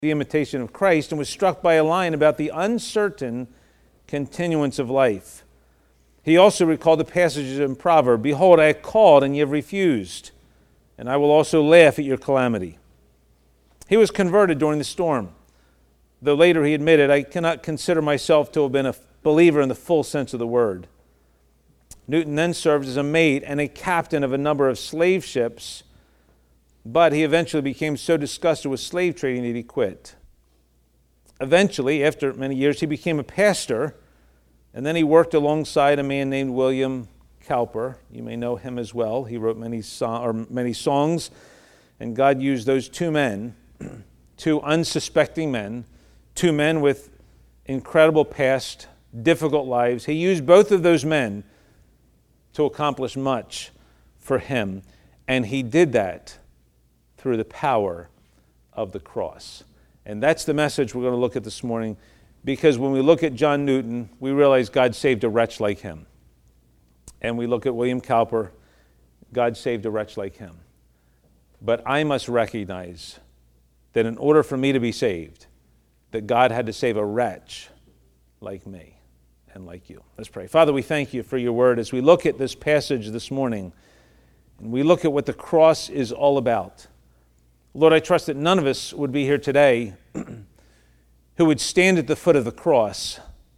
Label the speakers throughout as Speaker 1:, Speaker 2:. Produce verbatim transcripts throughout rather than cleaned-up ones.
Speaker 1: the imitation of Christ, and was struck by a line about the uncertain continuance of life. He also recalled the passages in Proverbs, "Behold, I have called, and ye have refused, and I will also laugh at your calamity." He was converted during the storm, though later he admitted, "I cannot consider myself to have been a believer in the full sense of the word." Newton then served as a mate and a captain of a number of slave ships, but he eventually became so disgusted with slave trading that he quit. Eventually, after many years, he became a pastor, and then he worked alongside a man named William Cowper. You may know him as well. He wrote many, so- or many songs, and God used those two men, two unsuspecting men, two men with incredible past, difficult lives. He used both of those men to accomplish much for him, and he did that through the power of the cross. And that's the message we're going to look at this morning, because when we look at John Newton, we realize God saved a wretch like him. And we look at William Cowper, God saved a wretch like him. But I must recognize that in order for me to be saved, that God had to save a wretch like me and like you. Let's pray. Father, we thank you for your word as we look at this passage this morning, and we look at what the cross is all about. Lord, I trust that none of us would be here today who would stand at the foot of the cross,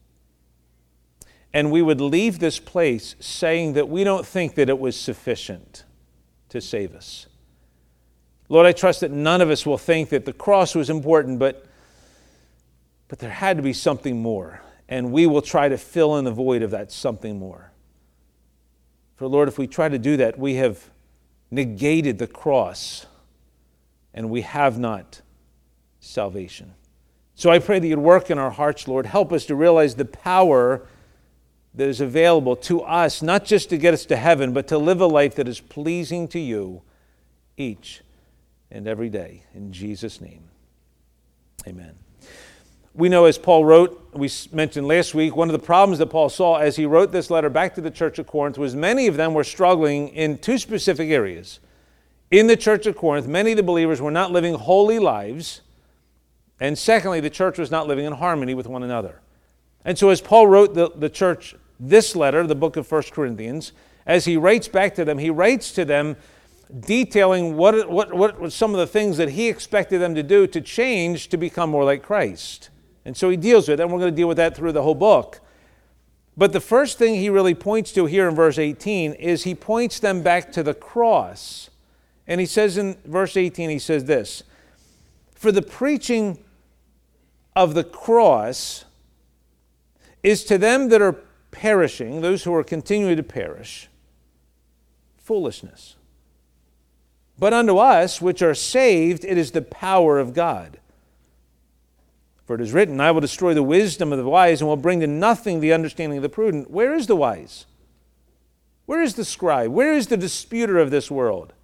Speaker 1: and we would leave this place saying that we don't think that it was sufficient to save us. Lord, I trust that none of us will think that the cross was important, but, but there had to be something more, and we will try to fill in the void of that something more. For Lord, if we try to do that, we have negated the cross, and we have not salvation. So I pray that you'd work in our hearts, Lord. Help us to realize the power that is available to us, not just to get us to heaven, but to live a life that is pleasing to you each and every day. In Jesus' name, amen. We know, as Paul wrote, we mentioned last week, one of the problems that Paul saw as he wrote this letter back to the church of Corinth was many of them were struggling in two specific areas. In the church of Corinth, many of the believers were not living holy lives, and secondly, the church was not living in harmony with one another. And so as Paul wrote the, the church this letter, the book of First Corinthians, as he writes back to them, he writes to them detailing what, what, what were some of the things that he expected them to do to change to become more like Christ. And so he deals with it, and we're going to deal with that through the whole book. But the first thing he really points to here in verse eighteen is he points them back to the cross. And he says in verse eighteen, he says this, "For the preaching of the cross is to them that are perishing," those who are continuing to perish, "foolishness. But unto us which are saved, it is the power of God. For it is written, I will destroy the wisdom of the wise and will bring to nothing the understanding of the prudent." Where is the wise? Where is the scribe? Where is the disputer of this world?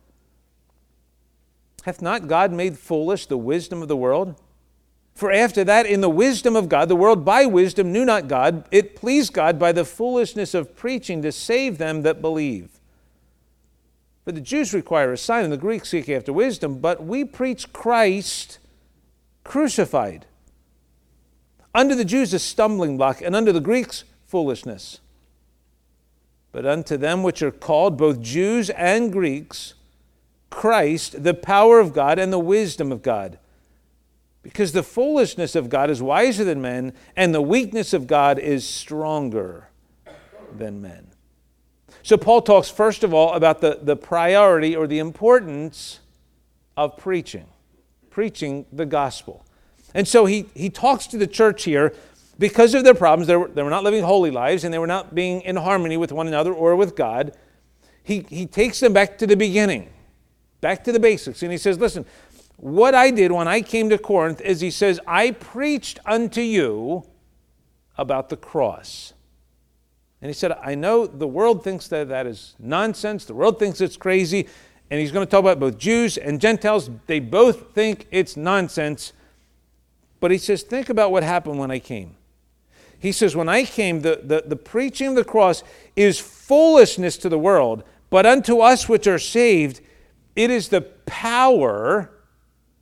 Speaker 1: "Hath not God made foolish the wisdom of the world? For after that, in the wisdom of God, the world by wisdom knew not God. It pleased God by the foolishness of preaching to save them that believe. For the Jews require a sign, and the Greeks seek after wisdom. But we preach Christ crucified. Unto the Jews a stumbling block, and unto the Greeks foolishness. But unto them which are called, both Jews and Greeks, Christ, the power of God and the wisdom of God. Because the foolishness of God is wiser than men, and the weakness of God is stronger than men." So Paul talks first of all about the, the priority or the importance of preaching, preaching the gospel. And so he, he talks to the church here because of their problems. They were, they were not living holy lives, and they were not being in harmony with one another or with God. He, he takes them back to the beginning, back to the basics. And he says, listen, what I did when I came to Corinth is, he says, I preached unto you about the cross. And he said, I know the world thinks that that is nonsense. The world thinks it's crazy. And he's going to talk about both Jews and Gentiles. They both think it's nonsense. But he says, think about what happened when I came. He says, when I came, the, the, the preaching of the cross is foolishness to the world. But unto us which are saved, it is the power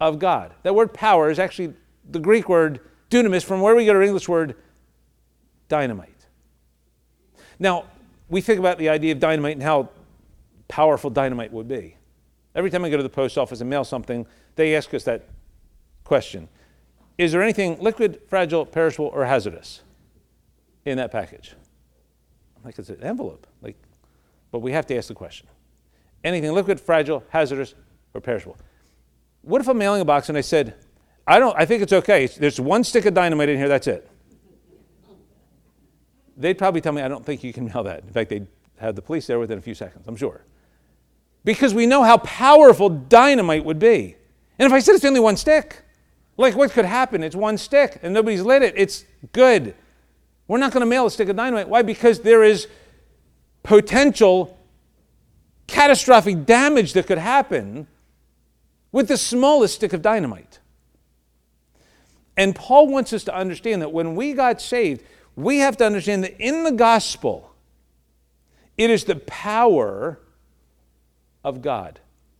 Speaker 1: of God. That word power is actually the Greek word dunamis, from where we get our English word dynamite. Now, we think about the idea of dynamite and how powerful dynamite would be. Every time I go to the post office and mail something, they ask us that question. Is there anything liquid, fragile, perishable, or hazardous in that package? I'm like, it's an envelope. Like, but we have to ask the question. Anything liquid, fragile, hazardous, or perishable? What if I'm mailing a box and I said, I don't, I think it's okay. There's one stick of dynamite in here, that's it. They'd probably tell me, I don't think you can mail that. In fact, they'd have the police there within a few seconds, I'm sure. Because we know how powerful dynamite would be. And if I said it's only one stick, like what could happen? It's one stick and nobody's lit it. It's good. We're not going to mail a stick of dynamite. Why? Because there is potential catastrophic damage that could happen with the smallest stick of dynamite. And Paul wants us to understand that when we got saved, we have to understand that in the gospel, it is the power of God.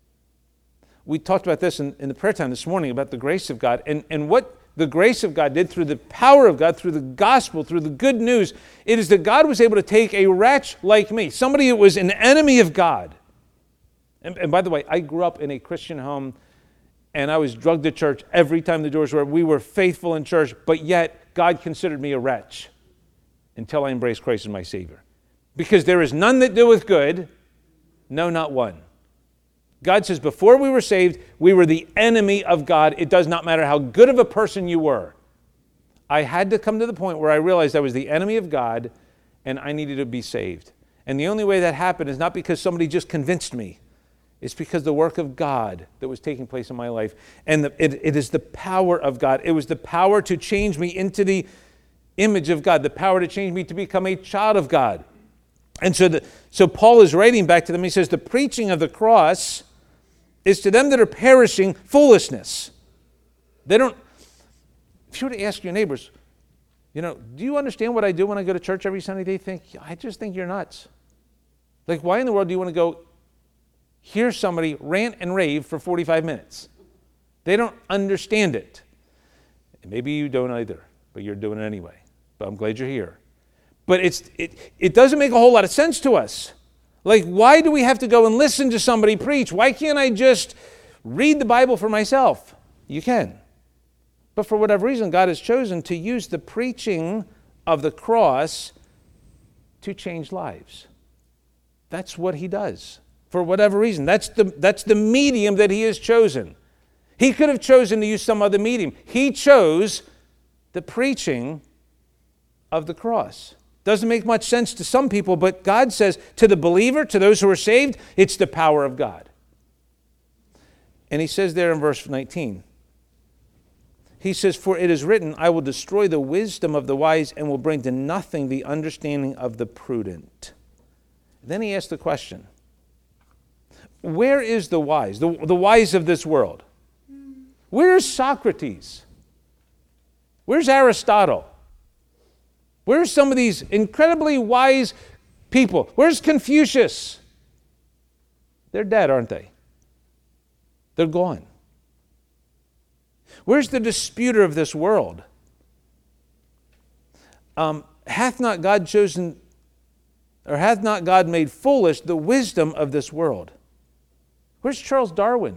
Speaker 1: We talked about this in, in the prayer time this morning about the grace of God and, and what the grace of God did through the power of God, through the gospel, through the good news. It is that God was able to take a wretch like me, somebody that was an enemy of God. And, and by the way, I grew up in a Christian home and I was drugged to church every time the doors were open. We were faithful in church, but yet God considered me a wretch until I embraced Christ as my Savior. Because there is none that doeth good, no, not one. God says before we were saved, we were the enemy of God. It does not matter how good of a person you were. I had to come to the point where I realized I was the enemy of God and I needed to be saved. And the only way that happened is not because somebody just convinced me. It's because the work of God that was taking place in my life. And the, it, it is the power of God. It was the power to change me into the image of God, the power to change me to become a child of God. And so, the, so Paul is writing back to them. He says, the preaching of the cross is to them that are perishing foolishness. They don't, if you were to ask your neighbors, you know, do you understand what I do when I go to church every Sunday? They think, I just think you're nuts. Like, why in the world do you want to go hear somebody rant and rave for forty-five minutes? They don't understand it. And maybe you don't either, but you're doing it anyway. But I'm glad you're here. But it's it, it doesn't make a whole lot of sense to us. Like, why do we have to go and listen to somebody preach? Why can't I just read the Bible for myself? You can. But for whatever reason, God has chosen to use the preaching of the cross to change lives. That's what he does. For whatever reason. That's the, that's the medium that he has chosen. He could have chosen to use some other medium. He chose the preaching of the cross. Doesn't make much sense to some people, but God says to the believer, to those who are saved, it's the power of God. And he says there in verse nineteen, he says, for it is written, I will destroy the wisdom of the wise and will bring to nothing the understanding of the prudent. Then he asks the question, where is the wise, the, the wise of this world? Where's Socrates? Where's Aristotle? Where's some of these incredibly wise people? Where's Confucius? They're dead, aren't they? They're gone. Where's the disputer of this world? Um, hath not God chosen, or hath not God made foolish the wisdom of this world? Where's Charles Darwin?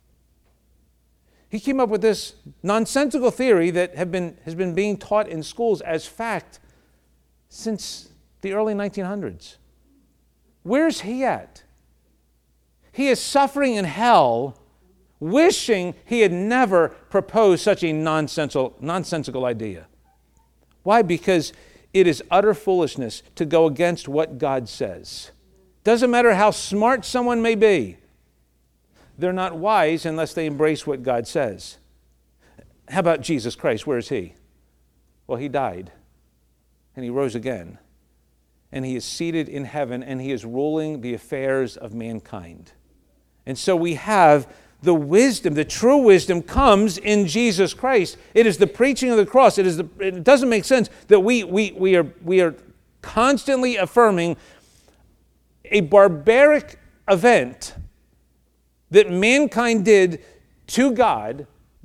Speaker 1: He came up with this nonsensical theory that have been, has been being taught in schools as fact since the early nineteen hundreds. Where's he at? He is suffering in hell, wishing he had never proposed such a nonsensical, nonsensical idea. Why? Because it is utter foolishness to go against what God says. Doesn't matter how smart someone may be. They're not wise unless they embrace what God says. How about Jesus Christ? Where is he? Well, he died. And he rose again. And he is seated in heaven, and he is ruling the affairs of mankind. And so we have the wisdom, the true wisdom comes in Jesus Christ. It is the preaching of the cross. It is the, it doesn't make sense that we, we, we, are, we are constantly affirming a barbaric event that mankind did to God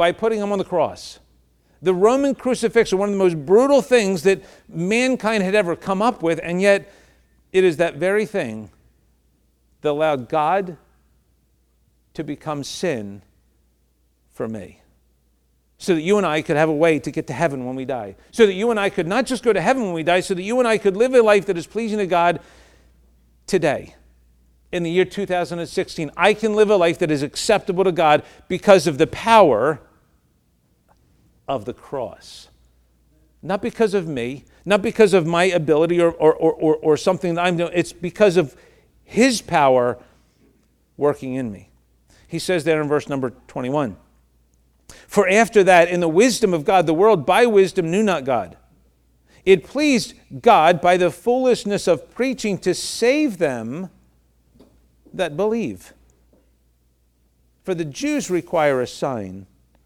Speaker 1: by putting him on the cross. The Roman crucifixion, one of the most brutal things that mankind had ever come up with, and yet it is that very thing that allowed God to become sin for me, so that you and I could have a way to get to heaven when we die, so that you and I could not just go to heaven when we die, so that you and I could live a life that is pleasing to God today. In the year two thousand sixteen, I can live a life that is acceptable to God because of the power of the cross. Not because of me, not because of my ability or, or, or, or, or something that I'm doing. It's because of his power working in me. He says there in verse number twenty-one, "For after that, in the wisdom of God, the world by wisdom knew not God. It pleased God by the foolishness of preaching to save them that believe. For the Jews require a sign,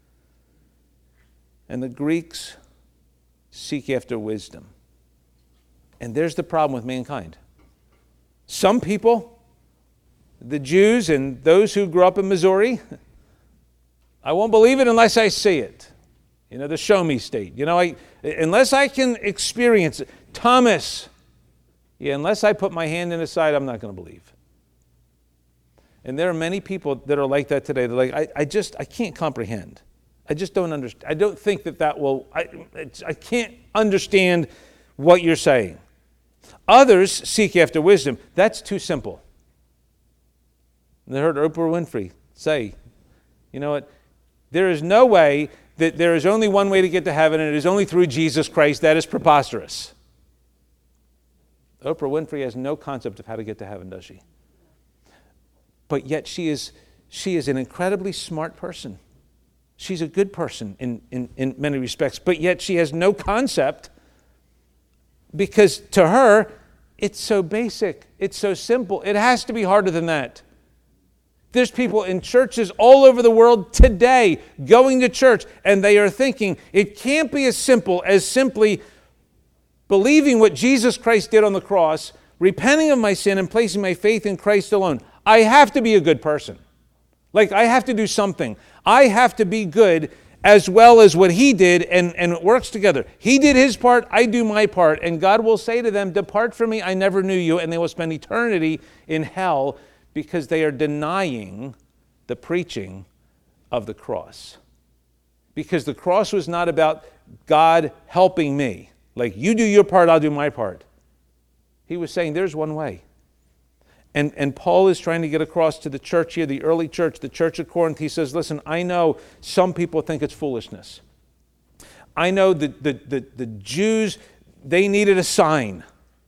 Speaker 1: and the Greeks seek after wisdom." And there's the problem with mankind. Some people, the Jews and those who grew up in Missouri, I won't believe it unless I see it. You know, the show me state. You know, I unless I can experience it. Thomas, yeah, unless I put my hand in his side, I'm not going to believe. And there are many people that are like that today. They're like, I, I just, I can't comprehend. I just don't understand. I don't think that that will, I, it's, I can't understand what you're saying. Others seek after wisdom. That's too simple. And I heard Oprah Winfrey say, you know what, there is no way that there is only one way to get to heaven, and it is only through Jesus Christ. That is preposterous. Oprah Winfrey has no concept of how to get to heaven, does she? But yet she is, she is an incredibly smart person. She's a good person in, in, in many respects, but yet she has no concept, because to her, it's so basic, it's so simple. It has to be harder than that. There's people in churches all over the world today going to church, and they are thinking it can't be as simple as simply believing what Jesus Christ did on the cross, repenting of my sin, and placing my faith in Christ alone. I have to be a good person. Like, I have to do something. I have to be good as well as what he did, and, and it works together. He did his part, I do my part, and God will say to them, "Depart from me, I never knew you," and they will spend eternity in hell because they are denying the preaching of the cross. Because the cross was not about God helping me. Like, you do your part, I'll do my part. He was saying there's one way. And, and Paul is trying to get across to the church here, the early church, the church of Corinth. He says, listen, I know some people think it's foolishness. I know that the, the, the Jews, they needed a sign.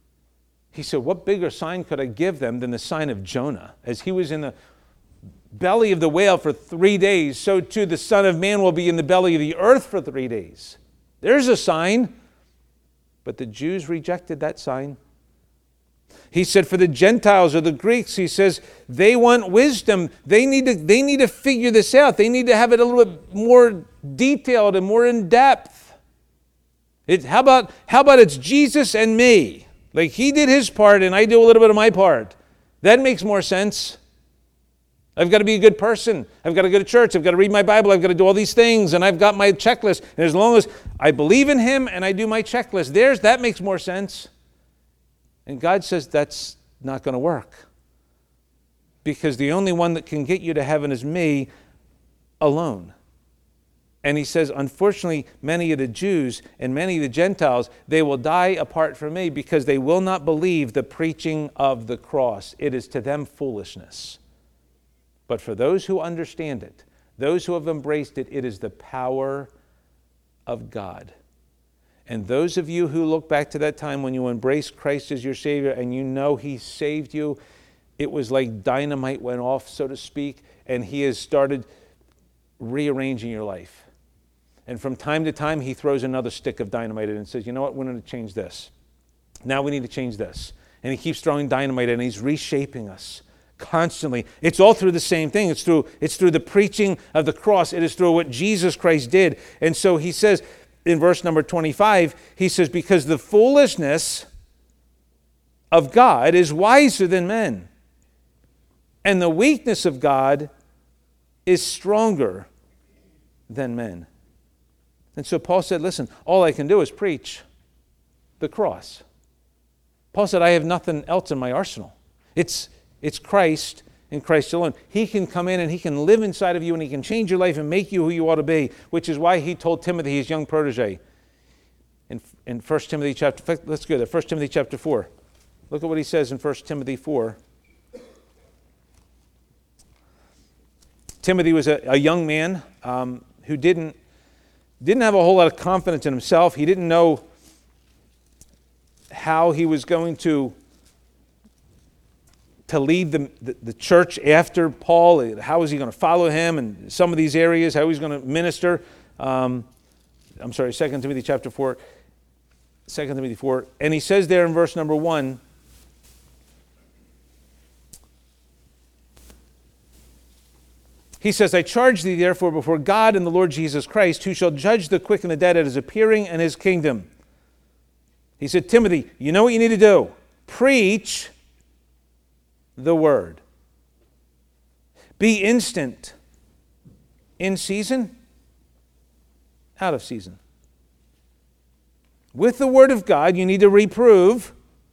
Speaker 1: He said, what bigger sign could I give them than the sign of Jonah? As he was in the belly of the whale for three days, so too the Son of Man will be in the belly of the earth for three days. There's a sign. But the Jews rejected that sign. He said for the Gentiles or the Greeks, he says, they want wisdom. They need to, they need to figure this out. They need to have it a little bit more detailed and more in depth. It, how about, how about it's Jesus and me? Like, he did his part and I do a little bit of my part. That makes more sense. I've got to be a good person. I've got to go to church. I've got to read my Bible. I've got to do all these things. And I've got my checklist. And as long as I believe in him and I do my checklist, there's, that makes more sense. And God says that's not going to work. Because the only one that can get you to heaven is me alone. And he says, unfortunately, many of the Jews and many of the Gentiles, they will die apart from me because they will not believe the preaching of the cross. It is to them foolishness. But for those who understand it, those who have embraced it, it is the power of God. And those of you who look back to that time when you embraced Christ as your Savior and you know he saved you, it was like dynamite went off, so to speak, and he has started rearranging your life. And from time to time, he throws another stick of dynamite in and says, you know what, we're going to change this. Now we need to change this. And he keeps throwing dynamite in, and he's reshaping us constantly. It's all through the same thing. It's through, it's through the preaching of the cross. It is through what Jesus Christ did. And so he says, in verse number twenty-five, he says, because the foolishness of God is wiser than men, and the weakness of God is stronger than men. And so Paul said, listen, all I can do is preach the cross. Paul said, I have nothing else in my arsenal. It's, it's Christ and Christ alone. He can come in and he can live inside of you and he can change your life and make you who you ought to be, which is why he told Timothy, his young protege, in, in First Timothy chapter, let's go there, First Timothy chapter four. Look at what he says in First Timothy four. Timothy was a, a young man um, who didn't, didn't have a whole lot of confidence in himself. He didn't know how he was going to, to lead the, the, the church after Paul. How was he going to follow him in some of these areas? How he was going to minister. Um, I'm sorry, Second Timothy chapter four. Second Timothy four. And he says there in verse number one, he says, I charge thee therefore before God and the Lord Jesus Christ, who shall judge the quick and the dead at his appearing and his kingdom. He said, Timothy, you know what you need to do? Preach the word. Be instant. In season, out of season. With the word of God, you need to reprove,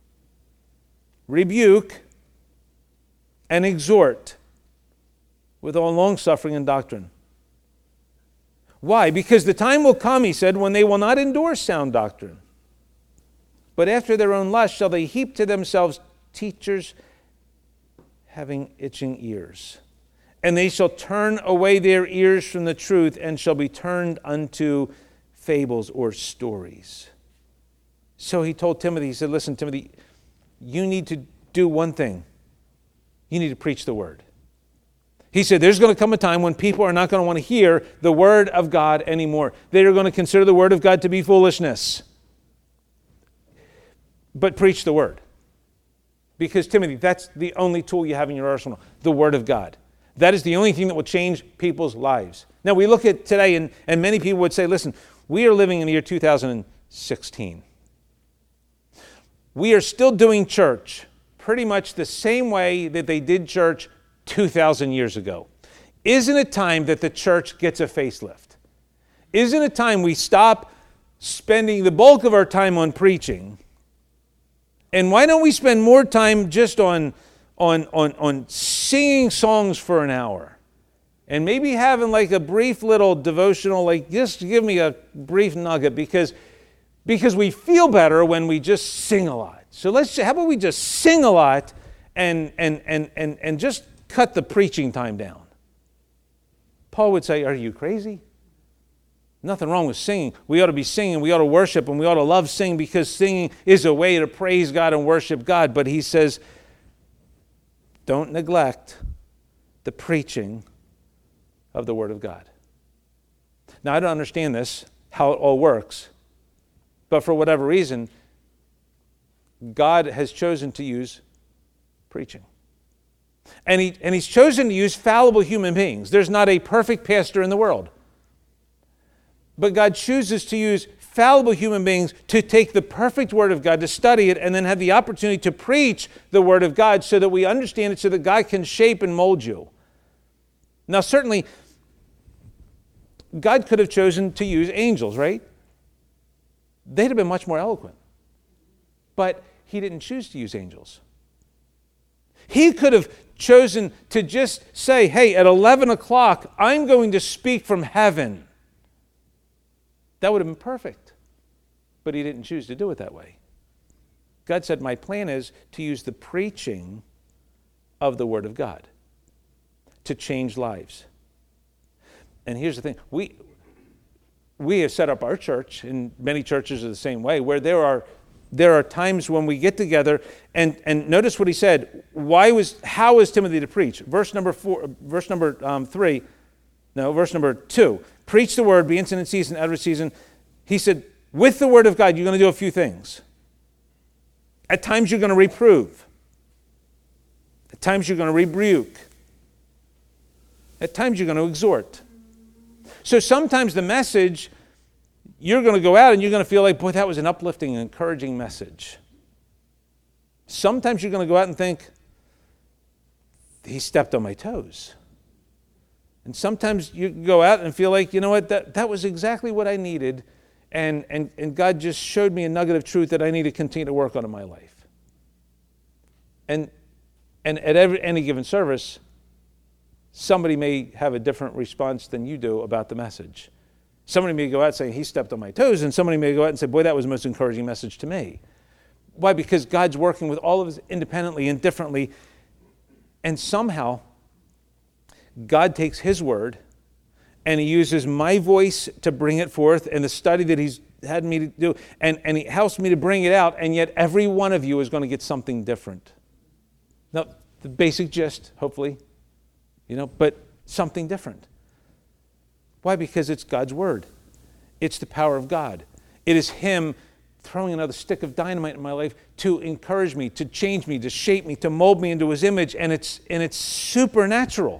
Speaker 1: rebuke, and exhort with all long-suffering and doctrine. Why? Because the time will come, he said, when they will not endure sound doctrine, but after their own lust shall they heap to themselves teachers having itching ears. And they shall turn away their ears from the truth and shall be turned unto fables or stories. So he told Timothy, he said, listen, Timothy, you need to do one thing. You need to preach the word. He said, there's going to come a time when people are not going to want to hear the word of God anymore. They are going to consider the word of God to be foolishness. But preach the word. Because, Timothy, that's the only tool you have in your arsenal, the word of God. That is the only thing that will change people's lives. Now, we look at today, and, and many people would say, listen, we are living in the year two thousand sixteen. We are still doing church pretty much the same way that they did church two thousand years ago. Isn't it time that the church gets a facelift? Isn't it time we stop spending the bulk of our time on preaching? And why don't we spend more time just on, on, on, on singing songs for an hour? And maybe having like a brief little devotional, like just give me a brief nugget, because, because we feel better when we just sing a lot. So let's, how about we just sing a lot and, and, and, and, and just cut the preaching time down? Paul would say, are you crazy? Nothing wrong with singing. We ought to be singing. We ought to worship, and we ought to love singing, because singing is a way to praise God and worship God. But he says, don't neglect the preaching of the Word of God. Now, I don't understand this, how it all works. But for whatever reason, God has chosen to use preaching. And, he, and he's chosen to use fallible human beings. There's not a perfect pastor in the world. But God chooses to use fallible human beings to take the perfect Word of God, to study it, and then have the opportunity to preach the Word of God so that we understand it, so that God can shape and mold you. Now, certainly, God could have chosen to use angels, right? They'd have been much more eloquent. But he didn't choose to use angels. He could have chosen to just say, hey, at eleven o'clock, I'm going to speak from heaven. That would have been perfect. But he didn't choose to do it that way. God said, my plan is to use the preaching of the Word of God to change lives. And here's the thing. We, we have set up our church, and many churches are the same way, where there are there are times when we get together, and, and notice what he said. Why was how was Timothy to preach? Verse number four, verse number um, three, no, verse number two. Preach the word, be instant in season, out of season. He said, with the word of God, you're going to do a few things. At times you're going to reprove. At times you're going to rebuke. At times you're going to exhort. So sometimes the message, you're going to go out and you're going to feel like, boy, that was an uplifting and encouraging message. Sometimes you're going to go out and think, he stepped on my toes. And sometimes you go out and feel like, you know what, that, that was exactly what I needed. And, and, and God just showed me a nugget of truth that I need to continue to work on in my life. And, and at every, any given service, somebody may have a different response than you do about the message. Somebody may go out saying, he stepped on my toes, and somebody may go out and say, boy, that was the most encouraging message to me. Why? Because God's working with all of us independently and differently. And somehow, God takes his word and he uses my voice to bring it forth and the study that he's had me to do, and, and he helps me to bring it out, and yet every one of you is going to get something different. Now, the basic gist, hopefully, you know, but something different. Why? Because it's God's word. It's the power of God. It is him throwing another stick of dynamite in my life to encourage me, to change me, to shape me, to mold me into his image, and it's and it's supernatural.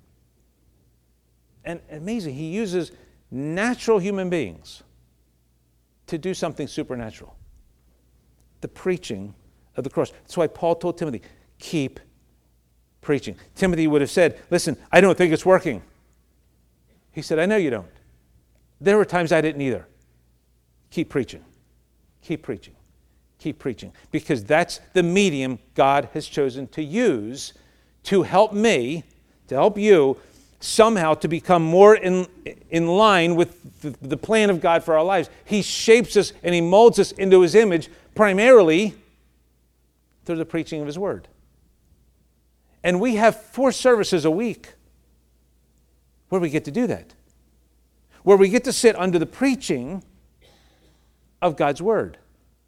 Speaker 1: And amazing, he uses natural human beings to do something supernatural. The preaching of the cross. That's why Paul told Timothy, keep preaching. Timothy would have said, listen, I don't think it's working. He said, I know you don't. There were times I didn't either. Keep preaching. Keep preaching. Keep preaching. Because that's the medium God has chosen to use to help me, to help you, somehow to become more in, in line with the, the plan of God for our lives. He shapes us and he molds us into his image primarily through the preaching of his word. And we have four services a week where we get to do that. Where we get to sit under the preaching of God's word.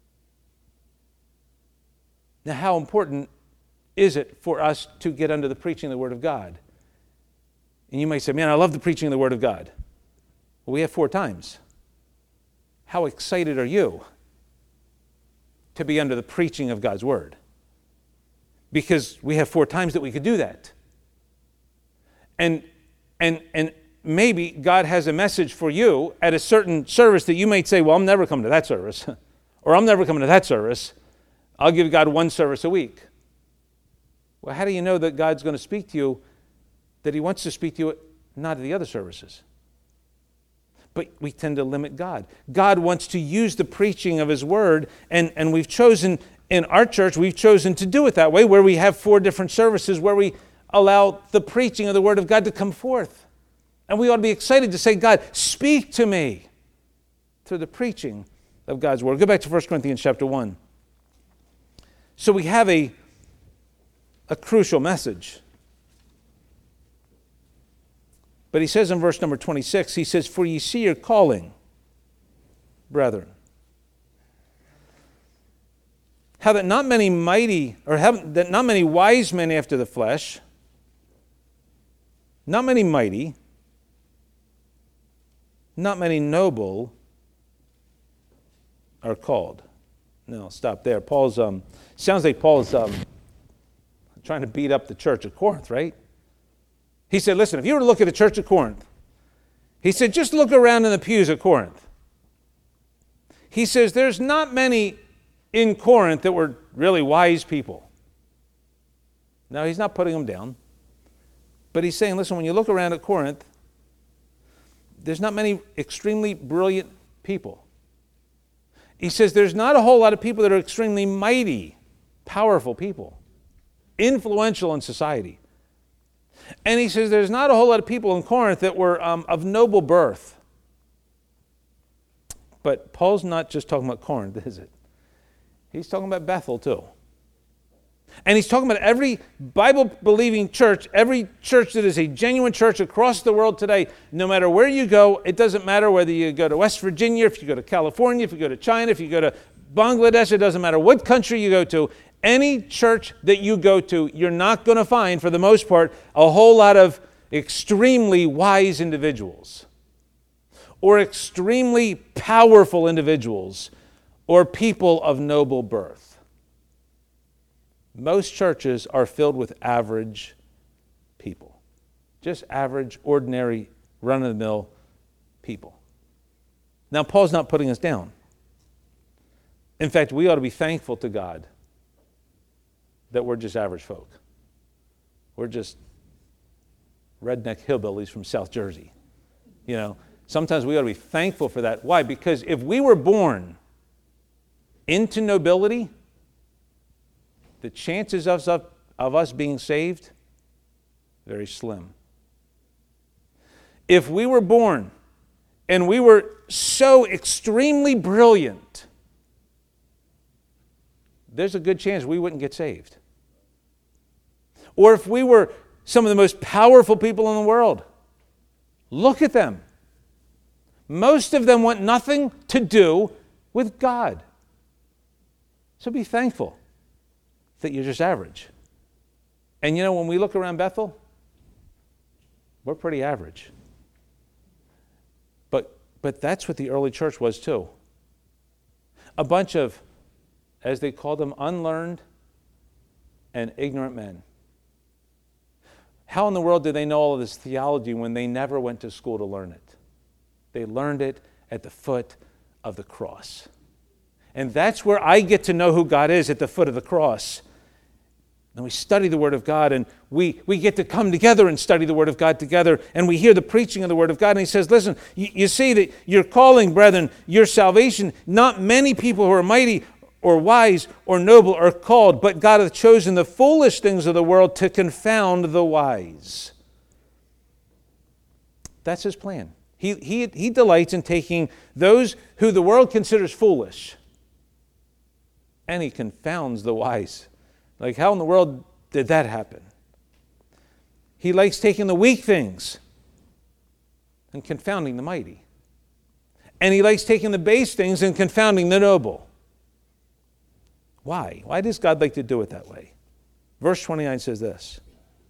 Speaker 1: Now, how important is it for us to get under the preaching of the word of God? And you might say, man, I love the preaching of the word of God. Well, we have four times. How excited are you to be under the preaching of God's word? Because we have four times that we could do that. And and and maybe God has a message for you at a certain service that you might say, well, I'm never coming to that service. Or I'm never coming to that service. I'll give God one service a week. Well, how do you know that God's going to speak to you, that he wants to speak to you, not at the other services? But we tend to limit God. God wants to use the preaching of his word, and, and we've chosen, in our church, we've chosen to do it that way, where we have four different services where we allow the preaching of the word of God to come forth. And we ought to be excited to say, God, speak to me through the preaching of God's word. Go back to First Corinthians chapter one. So we have a, a crucial message. But he says in verse number twenty-six, he says, for ye see your calling, brethren, how that not many mighty, or have, that not many wise men after the flesh, not many mighty, not many noble are called. No, stop there. Paul's, um, sounds like Paul's um, trying to beat up the church of Corinth, right? He said, listen, if you were to look at the church of Corinth, he said, just look around in the pews at Corinth. He says, there's not many in Corinth that were really wise people. Now, he's not putting them down. But he's saying, listen, when you look around at Corinth, there's not many extremely brilliant people. He says there's not a whole lot of people that are extremely mighty, powerful people, influential in society. And he says there's not a whole lot of people in Corinth that were um, of noble birth. But Paul's not just talking about Corinth, is it? He's talking about Bethel too. And he's talking about every Bible-believing church, every church that is a genuine church across the world today. No matter where you go, it doesn't matter whether you go to West Virginia, if you go to California, if you go to China, if you go to Bangladesh, it doesn't matter what country you go to. Any church that you go to, you're not going to find, for the most part, a whole lot of extremely wise individuals or extremely powerful individuals or people of noble birth. Most churches are filled with average people. Just average, ordinary, run-of-the-mill people. Now, Paul's not putting us down. In fact, we ought to be thankful to God that we're just average folk. We're just redneck hillbillies from South Jersey. You know, sometimes we ought to be thankful for that. Why? Because if we were born into nobility, the chances of, of, of us being saved, very slim. If we were born and we were so extremely brilliant, there's a good chance we wouldn't get saved. Or if we were some of the most powerful people in the world, look at them. Most of them want nothing to do with God. So be thankful that you're just average. And you know, when we look around Bethel, we're pretty average. But but that's what the early church was too. A bunch of, as they called them, unlearned and ignorant men. How in the world did they know all of this theology when they never went to school to learn it? They learned it at the foot of the cross. And that's where I get to know who God is, at the foot of the cross. And we study the Word of God, and we, we get to come together and study the Word of God together, and we hear the preaching of the Word of God. And he says, listen, you, you see that your calling, brethren, your salvation, not many people who are mighty or wise or noble are called, but God hath chosen the foolish things of the world to confound the wise. That's his plan. He, he, he delights in taking those who the world considers foolish, and he confounds the wise. Like, how in the world did that happen? He likes taking the weak things and confounding the mighty. And he likes taking the base things and confounding the noble. Why? Why does God like to do it that way? Verse twenty-nine says this: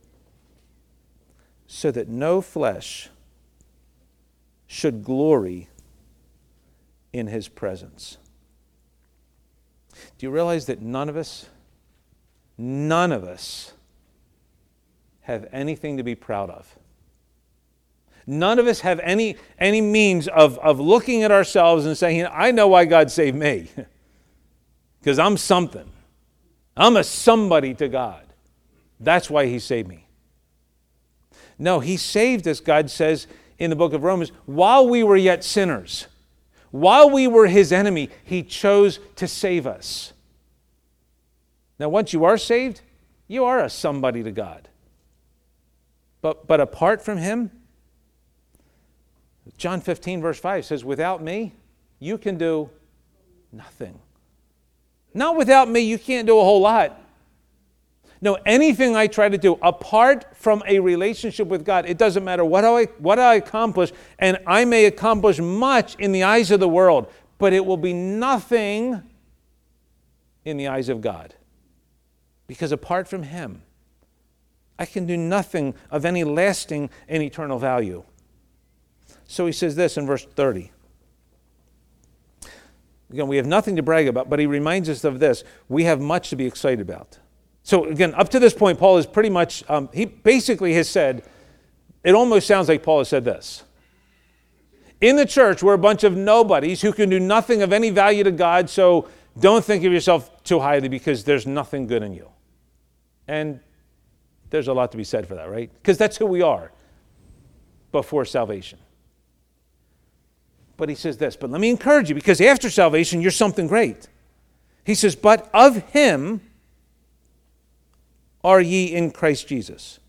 Speaker 1: so that no flesh should glory in his presence. Do you realize that none of us, none of us have anything to be proud of? None of us have any, any means of, of looking at ourselves and saying, I know why God saved me. Because I'm something. I'm a somebody to God. That's why he saved me. No, he saved us, God says in the book of Romans, while we were yet sinners. While we were his enemy, he chose to save us. Now, once you are saved, you are a somebody to God. But, but apart from him, John fifteen, verse five says, without me, you can do nothing. Not without me, you can't do a whole lot. No, anything I try to do apart from a relationship with God, it doesn't matter what I, what I accomplish, and I may accomplish much in the eyes of the world, but it will be nothing in the eyes of God. Because apart from him, I can do nothing of any lasting and eternal value. So he says this in verse thirty. Again, we have nothing to brag about, but he reminds us of this. We have much to be excited about. So again, up to this point, Paul is pretty much, um, he basically has said, it almost sounds like Paul has said this. In the church, we're a bunch of nobodies who can do nothing of any value to God, so don't think of yourself too highly because there's nothing good in you. And there's a lot to be said for that, right? Because that's who we are before salvation. But he says this, but let me encourage you, because after salvation, you're something great. He says, but of him are ye in Christ Jesus,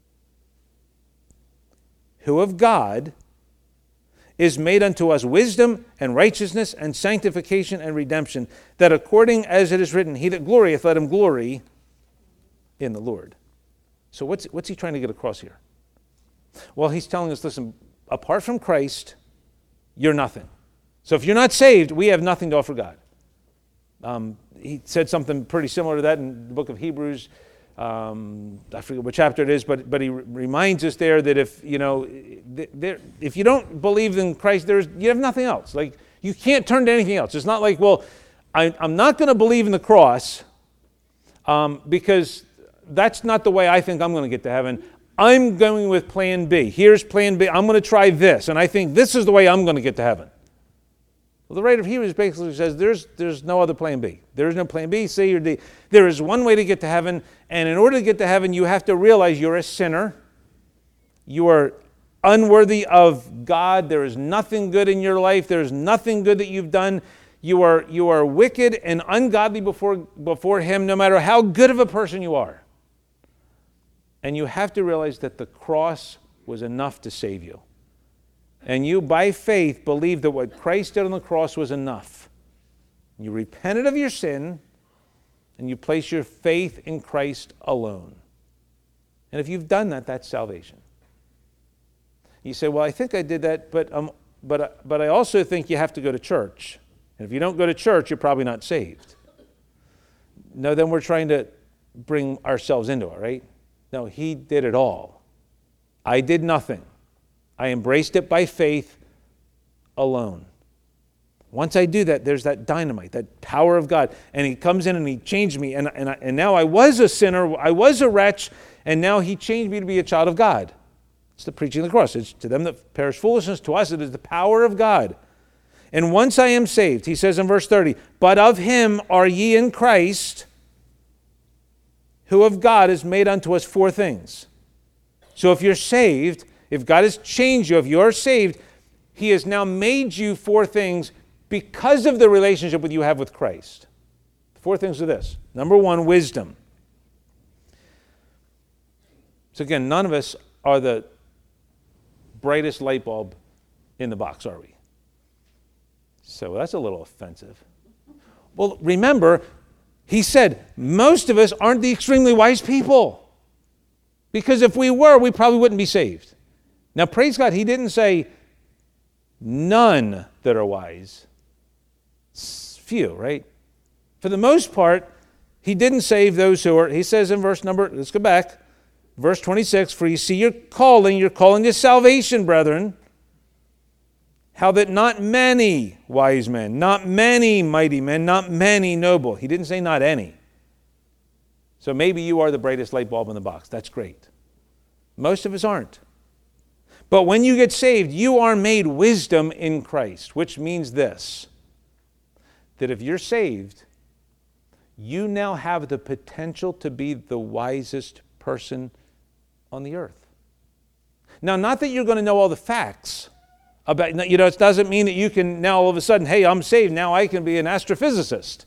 Speaker 1: who of God is made unto us wisdom and righteousness and sanctification and redemption, that according as it is written, he that glorieth, let him glory in the Lord. So what's, what's he trying to get across here? Well, he's telling us, listen, apart from Christ, you're nothing. So if you're not saved, we have nothing to offer God. Um, he said something pretty similar to that in the book of Hebrews. Um, I forget what chapter it is, but but he re- reminds us there that if you know, th- there, if you don't believe in Christ, there's you have nothing else. Like you can't turn to anything else. It's not like, well, I, I'm not going to believe in the cross um, because that's not the way I think I'm going to get to heaven. I'm going with plan B. Here's plan B. I'm going to try this, and I think this is the way I'm going to get to heaven. Well, the writer of Hebrews basically says there's, there's no other plan B. There is no plan B, C, or D. There is one way to get to heaven, and in order to get to heaven, you have to realize you're a sinner, You are unworthy of God. There is nothing good in your life. There is nothing good that you've done. You are, you are wicked and ungodly before, before Him, no matter how good of a person you are. And you have to realize that the cross was enough to save you. And you, by faith, believe that what Christ did on the cross was enough. You repented of your sin, and you place your faith in Christ alone. And if you've done that, that's salvation. You say, well, I think I did that, but, um, but, uh, but I also think you have to go to church. And if you don't go to church, you're probably not saved. No, then we're trying to bring ourselves into it, right? No, He did it all. I did nothing. I embraced it by faith alone. Once I do that, there's that dynamite, that power of God. And He comes in and He changed me. And, and, I, and now I was a sinner, I was a wretch, and now He changed me to be a child of God. It's the preaching of the cross. It's to them that perish foolishness. To us, it is the power of God. And once I am saved, He says in verse thirty, but of Him are ye in Christ, who of God is made unto us four things. So if you're saved, if God has changed you, if you're saved, He has now made you four things because of the relationship that you have with Christ. The four things are this. Number one, wisdom. So again, none of us are the brightest light bulb in the box, are we? So that's a little offensive. Well, remember, He said most of us aren't the extremely wise people. Because if we were, we probably wouldn't be saved. Now, praise God, He didn't say none that are wise. It's few, right? For the most part, He didn't save those who are, He says in verse number, let's go back, verse twenty-six, for you see your calling, you're calling to salvation, brethren. How that not many wise men, not many mighty men, not many noble. He didn't say not any. So maybe you are the brightest light bulb in the box. That's great. Most of us aren't. But when you get saved, you are made wisdom in Christ, which means this, that if you're saved, you now have the potential to be the wisest person on the earth. Now, not that you're going to know all the facts about, you know, it doesn't mean that you can now all of a sudden, hey, I'm saved, now I can be an astrophysicist.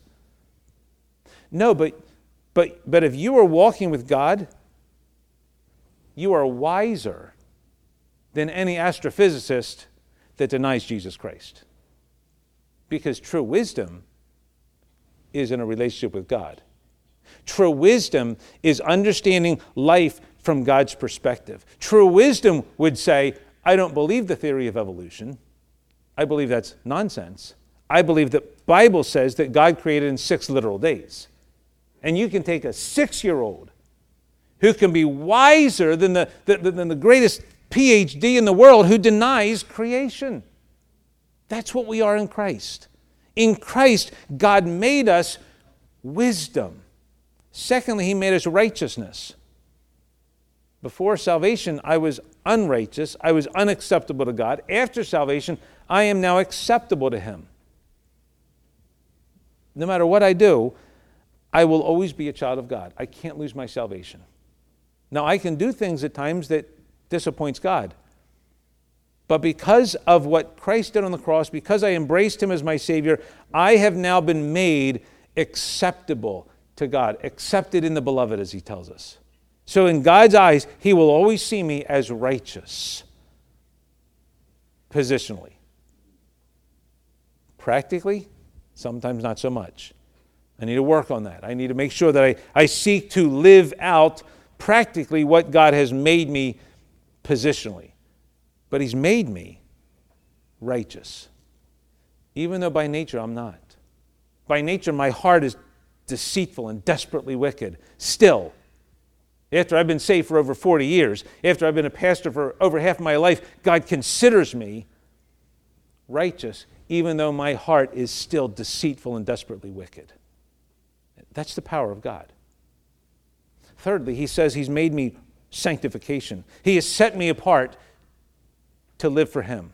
Speaker 1: No, but but but if you are walking with God, you are wiser than any astrophysicist that denies Jesus Christ. Because true wisdom is in a relationship with God. True wisdom is understanding life from God's perspective. True wisdom would say, I don't believe the theory of evolution. I believe that's nonsense. I believe the Bible says that God created in six literal days. And you can take a six-year-old who can be wiser than the, than the greatest P H D in the world who denies creation. That's what we are in Christ. In Christ, God made us wisdom. Secondly, He made us righteousness. Before salvation, I was unrighteous. I was unacceptable to God. After salvation, I am now acceptable to Him. No matter what I do, I will always be a child of God. I can't lose my salvation. Now, I can do things at times that disappoints God. But because of what Christ did on the cross, because I embraced Him as my Savior, I have now been made acceptable to God, accepted in the beloved, as He tells us. So in God's eyes, He will always see me as righteous, positionally. Practically, sometimes not so much. I need to work on that. I need to make sure that I, I seek to live out practically what God has made me positionally. But He's made me righteous, even though by nature I'm not. By nature, my heart is deceitful and desperately wicked. Still, after I've been saved for over forty years, after I've been a pastor for over half my life, God considers me righteous, even though my heart is still deceitful and desperately wicked. That's the power of God. Thirdly, He says He's made me sanctification. He has set me apart to live for Him.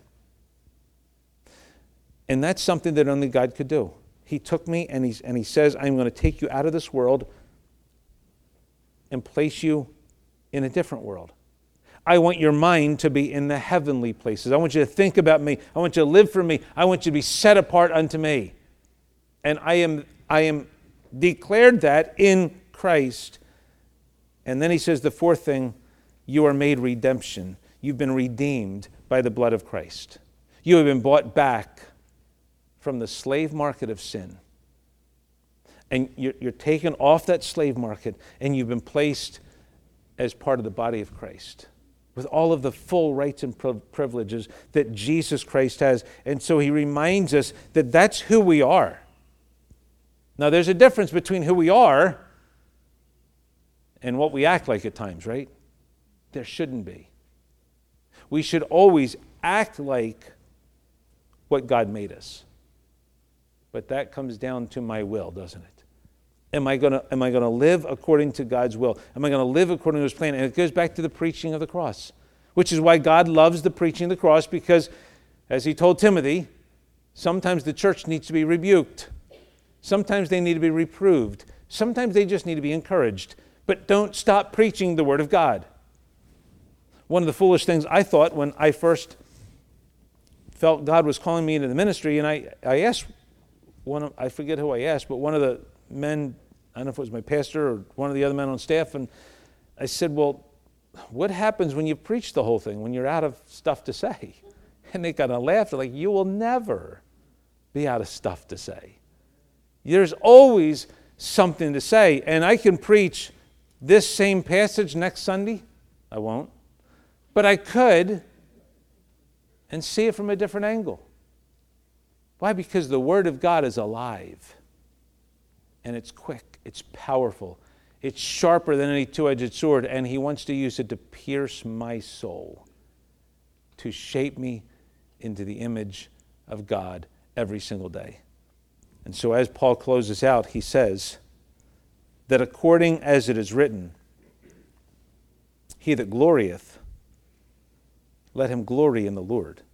Speaker 1: And that's something that only God could do. He took me and, he's, and He says, I'm going to take you out of this world and place you in a different world. I want your mind to be in the heavenly places. I want you to think about me. I want you to live for me. I want you to be set apart unto me. And I am, I am declared that in Christ. And then he says the fourth thing, you are made redemption. You've been redeemed by the blood of Christ. You have been bought back from the slave market of sin. And you're, you're taken off that slave market, and you've been placed as part of the body of Christ, with all of the full rights and privileges that Jesus Christ has. And so he reminds us that that's who we are. Now, there's a difference between who we are and what we act like at times, right? There shouldn't be. We should always act like what God made us. But that comes down to my will, doesn't it? Am I going to am I going to live according to God's will? Am I going to live according to his plan? And it goes back to the preaching of the cross, which is why God loves the preaching of the cross, because, as he told Timothy, sometimes the church needs to be rebuked. Sometimes they need to be reproved. Sometimes they just need to be encouraged. But don't stop preaching the Word of God. One of the foolish things I thought when I first felt God was calling me into the ministry, and I, I asked one of, I forget who I asked, but one of the men, I don't know if it was my pastor or one of the other men on staff, and I said, well, what happens when you preach the whole thing, when you're out of stuff to say? And they kind of laughed, like, you will never be out of stuff to say. There's always something to say, and I can preach this same passage next Sunday. I won't. But I could and see it from a different angle. Why? Because the Word of God is alive. And it's quick, it's powerful, it's sharper than any two-edged sword, and he wants to use it to pierce my soul, to shape me into the image of God every single day. And so as Paul closes out, he says that according as it is written, he that glorieth, let him glory in the Lord.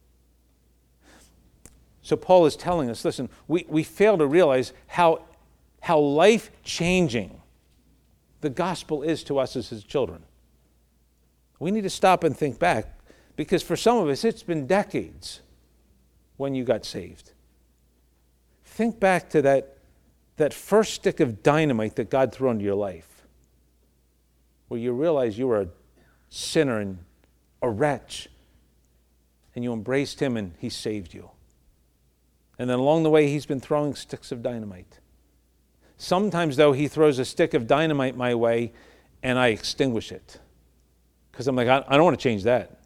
Speaker 1: So Paul is telling us, listen, we, we fail to realize how how life-changing the gospel is to us as his children. We need to stop and think back, because for some of us, it's been decades when you got saved. Think back to that, that first stick of dynamite that God threw into your life, where you realized you were a sinner and a wretch, and you embraced him and he saved you. And then along the way, he's been throwing sticks of dynamite. Sometimes, though, he throws a stick of dynamite my way, and I extinguish it. Because I'm like, I, I don't want to change that.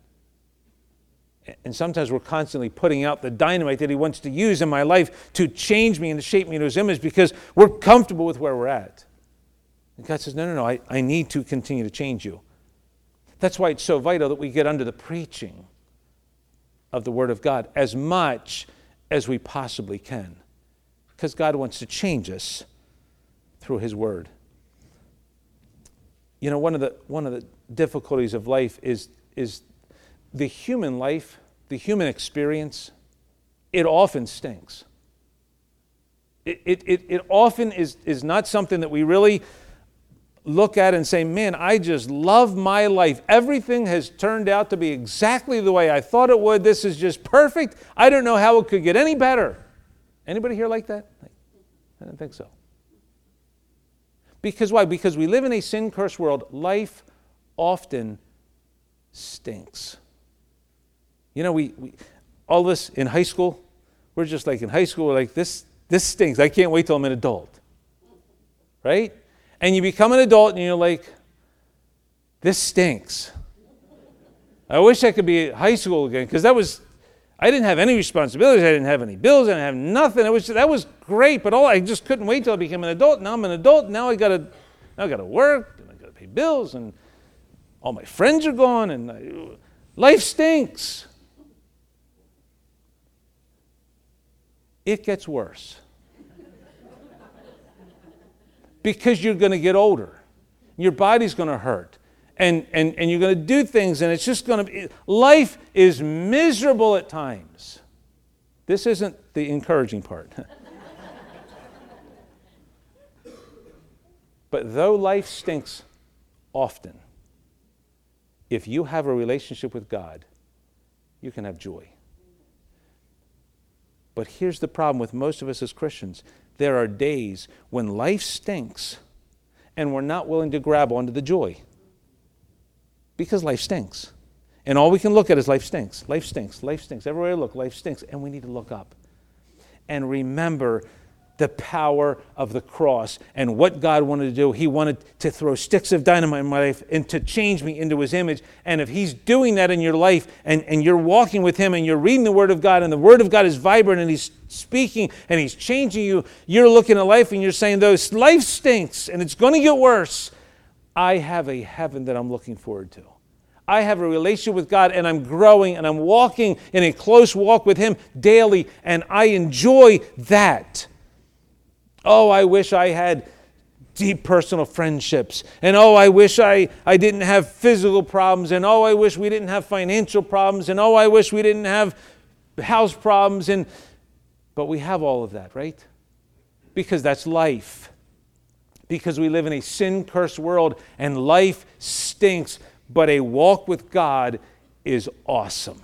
Speaker 1: And sometimes we're constantly putting out the dynamite that he wants to use in my life to change me and to shape me into his image, because we're comfortable with where we're at. And God says, no, no, no, I, I need to continue to change you. That's why it's so vital that we get under the preaching of the Word of God as much as we possibly can. Because God wants to change us through his Word. You know, one of the one of the difficulties of life is is the human life, the human experience. It often stinks. It it it, it often is is not something that we really look at and say, man, I just love my life. Everything has turned out to be exactly the way I thought it would. This is just perfect. I don't know how it could get any better. Anybody here like that? I don't think so. Because why? Because we live in a sin-cursed world. Life often stinks. You know, we, we all of us in high school, we're just like in high school, we're like, this, this stinks. I can't wait till I'm an adult. Right? And you become an adult and you're like, this stinks. I wish I could be at high school again, because that was, I didn't have any responsibilities. I didn't have any bills. I didn't have nothing. It was that was great, but all I just couldn't wait till I became an adult. Now I'm an adult. Now I gotta, now I gotta work, and I gotta pay bills, and all my friends are gone, and I, life stinks. It gets worse because you're going to get older. Your body's going to hurt. And, and, and you're going to do things, and it's just going to be, life is miserable at times. This isn't the encouraging part. But though life stinks often, If you have a relationship with God, you can have joy. But here's the problem with most of us as Christians. There are days when life stinks and we're not willing to grab onto the joy. Because life stinks. And all we can look at is life stinks. Life stinks. Life stinks. Everywhere I look, life stinks. And we need to look up and remember the power of the cross and what God wanted to do. He wanted to throw sticks of dynamite in my life and to change me into His image. And if He's doing that in your life and, and you're walking with Him and you're reading the Word of God and the Word of God is vibrant and He's speaking and He's changing you, you're looking at life and you're saying, "Those life stinks and it's going to get worse. I have a heaven that I'm looking forward to. I have a relationship with God and I'm growing and I'm walking in a close walk with Him daily and I enjoy that. Oh, I wish I had deep personal friendships. And oh, I wish I, I didn't have physical problems. And oh, I wish we didn't have financial problems. And oh, I wish we didn't have house problems. And but we have all of that, right? Because that's life. Because we live in a sin-cursed world and life stinks. But a walk with God is awesome.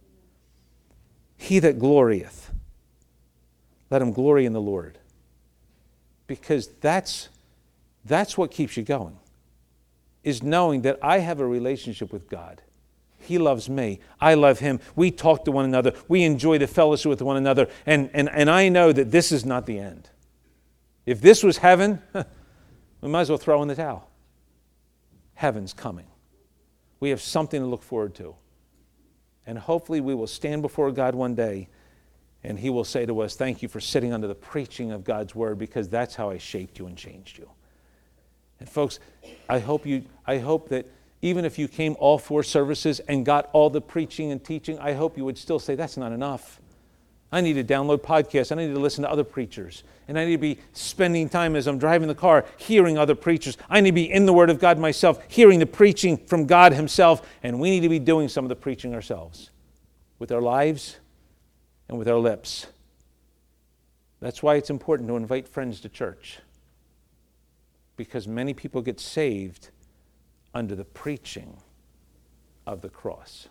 Speaker 1: He that glorieth, let him glory in the Lord. Because that's, that's what keeps you going, is knowing that I have a relationship with God. He loves me. I love Him. We talk to one another. We enjoy the fellowship with one another. And, and, and I know that this is not the end. If this was heaven, we might as well throw in the towel. Heaven's coming. We have something to look forward to. And hopefully we will stand before God one day and He will say to us, "Thank you for sitting under the preaching of God's Word, because that's how I shaped you and changed you." And folks, I hope you, I hope that even if you came all four services and got all the preaching and teaching, I hope you would still say, "That's not enough. I need to download podcasts. I need to listen to other preachers. And I need to be spending time as I'm driving the car hearing other preachers. I need to be in the Word of God myself, hearing the preaching from God Himself. And we need to be doing some of the preaching ourselves with our lives and with our lips." That's why it's important to invite friends to church, because many people get saved under the preaching of the cross.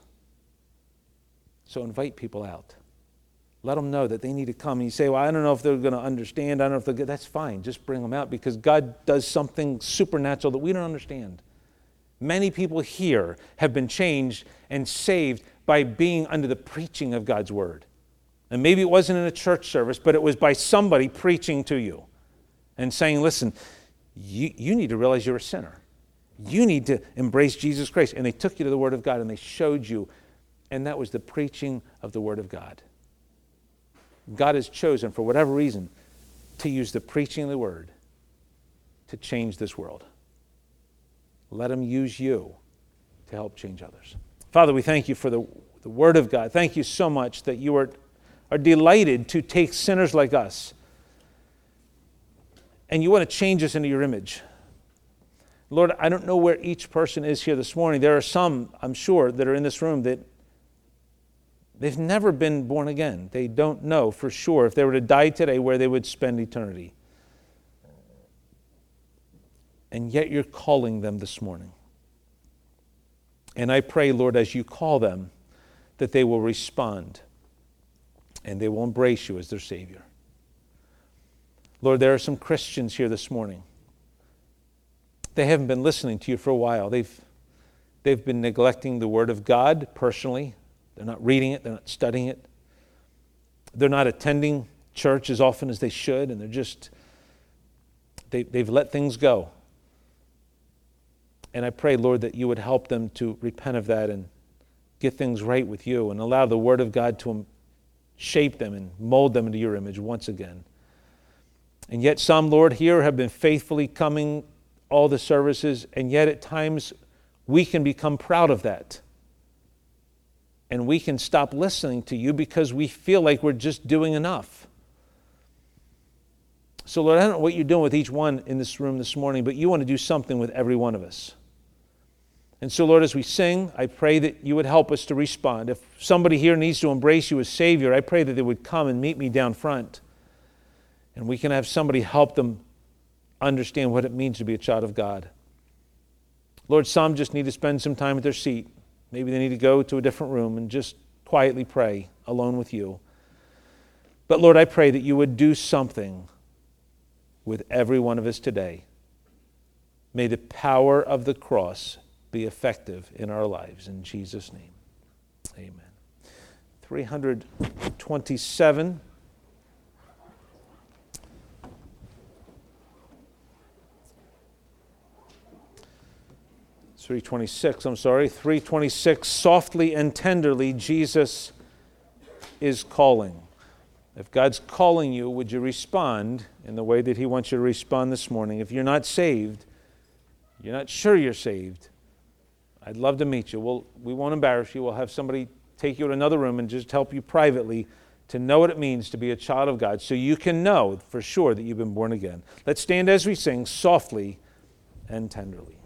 Speaker 1: So invite people out. Let them know that they need to come. And you say, "Well, I don't know if they're going to understand. I don't know if they're good." That's fine. Just bring them out, because God does something supernatural that we don't understand. Many people here have been changed and saved by being under the preaching of God's Word. And maybe it wasn't in a church service, but it was by somebody preaching to you and saying, "Listen, you, you need to realize you're a sinner. You need to embrace Jesus Christ." And they took you to the Word of God and they showed you. And that was the preaching of the Word of God. God has chosen, for whatever reason, to use the preaching of the Word to change this world. Let Him use you to help change others. Father, we thank You for the, the Word of God. Thank You so much that You are, are delighted to take sinners like us and You want to change us into Your image. Lord, I don't know where each person is here this morning. There are some, I'm sure, that are in this room that they've never been born again. They don't know for sure if they were to die today where they would spend eternity. And yet You're calling them this morning. And I pray, Lord, as You call them, that they will respond and they will embrace You as their Savior. Lord, there are some Christians here this morning. They haven't been listening to You for a while. They've, they've been neglecting the Word of God personally. They're not reading it. They're not studying it. They're not attending church as often as they should, and they're just, they, they've let things go. And I pray, Lord, that You would help them to repent of that and get things right with You and allow the Word of God to shape them and mold them into Your image once again. And yet some, Lord, here have been faithfully coming all the services, and yet at times we can become proud of that. And we can stop listening to You because we feel like we're just doing enough. So, Lord, I don't know what You're doing with each one in this room this morning, but You want to do something with every one of us. And so, Lord, as we sing, I pray that You would help us to respond. If somebody here needs to embrace You as Savior, I pray that they would come and meet me down front. And we can have somebody help them understand what it means to be a child of God. Lord, some just need to spend some time at their seat. Maybe they need to go to a different room and just quietly pray alone with you. But Lord, I pray that you would do something with every one of us today. May the power of the cross be effective in our lives. In Jesus' name, amen. three twenty-seven. three twenty-six, I'm sorry. three twenty-six, softly and tenderly, Jesus is calling. If God's calling you, would you respond in the way that he wants you to respond this morning? If you're not saved, you're not sure you're saved, I'd love to meet you. We'll, we won't embarrass you. We'll have somebody take you to another room and just help you privately to know what it means to be a child of God, so you can know for sure that you've been born again. Let's stand as we sing softly and tenderly.